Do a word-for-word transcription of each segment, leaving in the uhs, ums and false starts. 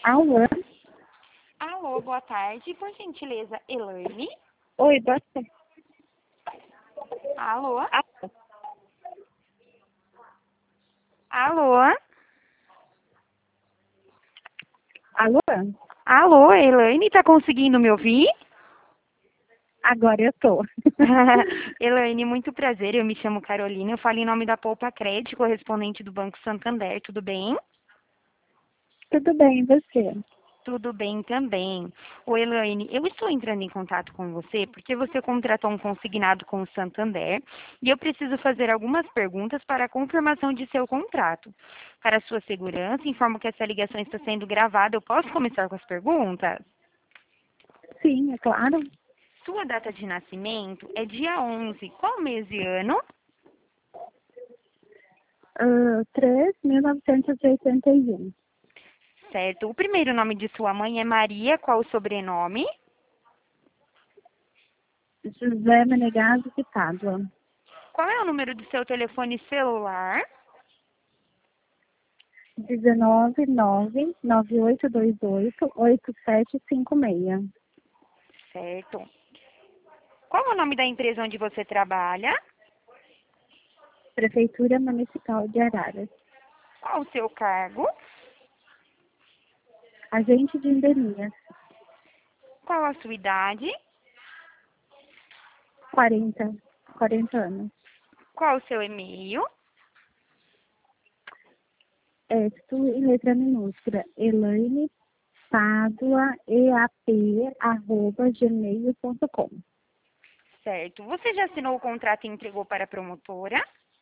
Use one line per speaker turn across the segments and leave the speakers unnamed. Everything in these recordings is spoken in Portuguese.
Alô?
Alô, boa tarde. Por gentileza, Elaine?
Oi, boa tarde.
Alô?
Alô?
Alô?
Alô?
Alô, Elaine, tá conseguindo me ouvir?
Agora eu tô.
Elaine, muito prazer. Eu me chamo Carolina. Eu falo em nome da Poupa Crédito, correspondente do Banco Santander. Tudo bem?
Tudo bem, e você?
Tudo bem também. Ô, Elaine, eu estou entrando em contato com você porque você contratou um consignado com o Santander e eu preciso fazer algumas perguntas para a confirmação de seu contrato. Para sua segurança, informo que essa ligação está sendo gravada. Eu posso começar com as perguntas?
Sim, é claro.
Sua data de nascimento é dia onze. Qual mês e ano?
Uh, três mil novecentos e oitenta e um.
Certo. O primeiro nome de sua mãe é Maria. Qual o sobrenome?
José Menegaso de Pádua.
Qual é o número do seu telefone celular?
dezenove, nove, nove oito dois oito, oito sete cinco seis.
Certo. Qual é o nome da empresa onde você trabalha?
Prefeitura Municipal de Araras.
Qual o seu cargo?
Agente de endemias.
Qual a sua idade?
quarenta. quarenta anos.
Qual o seu e-mail?
É, tudo em letra minúscula. Elaine Pádua, E A P, arroba gmail ponto com.
Certo. Você já assinou o contrato e entregou para a promotora?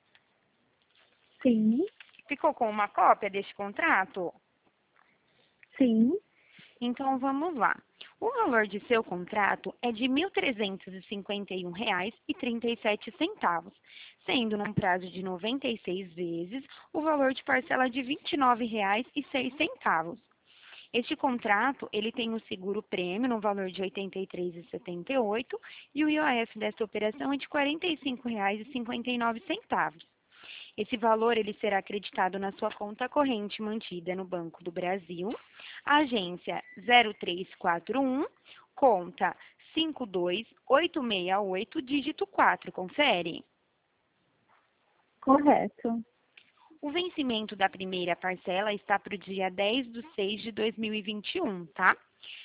Sim,
Ficou com uma cópia deste contrato?
sim,
Então vamos lá. O valor de seu contrato é de mil trezentos e cinquenta e um reais e trinta e sete centavos, sendo num prazo de noventa e seis vezes o valor de parcela de vinte e nove reais e seis centavos. Este contrato, ele tem o seguro prêmio no valor de oitenta e três reais e setenta e oito centavos e o I O F desta operação é de quarenta e cinco reais e cinquenta e nove centavos. Esse valor ele será acreditado na sua conta corrente mantida no Banco do Brasil, agência zero três quatro um, conta cinco dois oito seis oito, dígito quatro. Confere.
correto.
O vencimento da primeira parcela está para o dia dez de seis de dois mil e vinte e um, tá?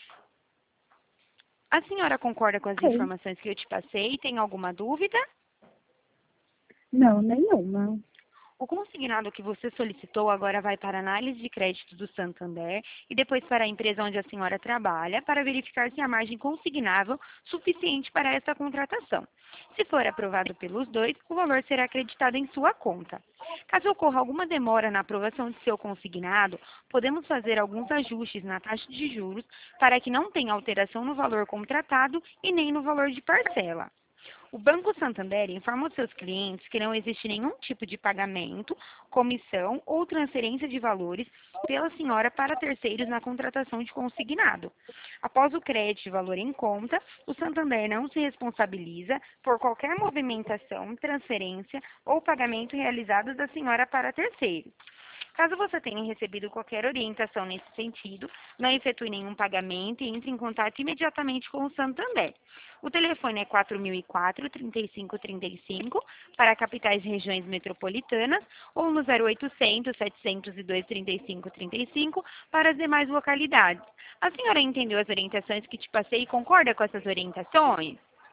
A senhora concorda com as
Ok.
informações que eu te passei? Tem alguma dúvida?
Não, nenhuma.
O consignado que você solicitou agora vai para a análise de crédito do Santander e depois para a empresa onde a senhora trabalha para verificar se há margem consignável suficiente para esta contratação. Se for aprovado pelos dois, o valor será acreditado em sua conta. Caso ocorra alguma demora na aprovação de seu consignado, podemos fazer alguns ajustes na taxa de juros para que não tenha alteração no valor contratado e nem no valor de parcela. O Banco Santander informa aos seus clientes que não existe nenhum tipo de pagamento, comissão ou transferência de valores pela senhora para terceiros na contratação de consignado. Após o crédito de valor em conta, o Santander não se responsabiliza por qualquer movimentação, transferência ou pagamento realizados da senhora para terceiros. Caso você tenha recebido qualquer orientação nesse sentido, não efetue nenhum pagamento e entre em contato imediatamente com o Santander. O telefone é quatro mil e quatro, trinta e cinco trinta e cinco para capitais e regiões metropolitanas ou no zero oitocentos, setecentos e dois, trinta e cinco trinta e cinco para as demais localidades. A senhora entendeu as orientações que te passei e concorda com essas orientações?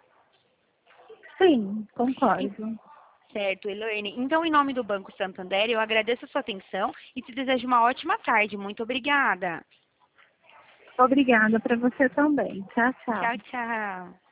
Sim, concordo.
Certo, Elaine. Então, em nome do Banco Santander, eu agradeço a sua atenção e te desejo uma ótima tarde. Muito obrigada.
Obrigada para você também. Tchau, tchau.
Tchau, tchau.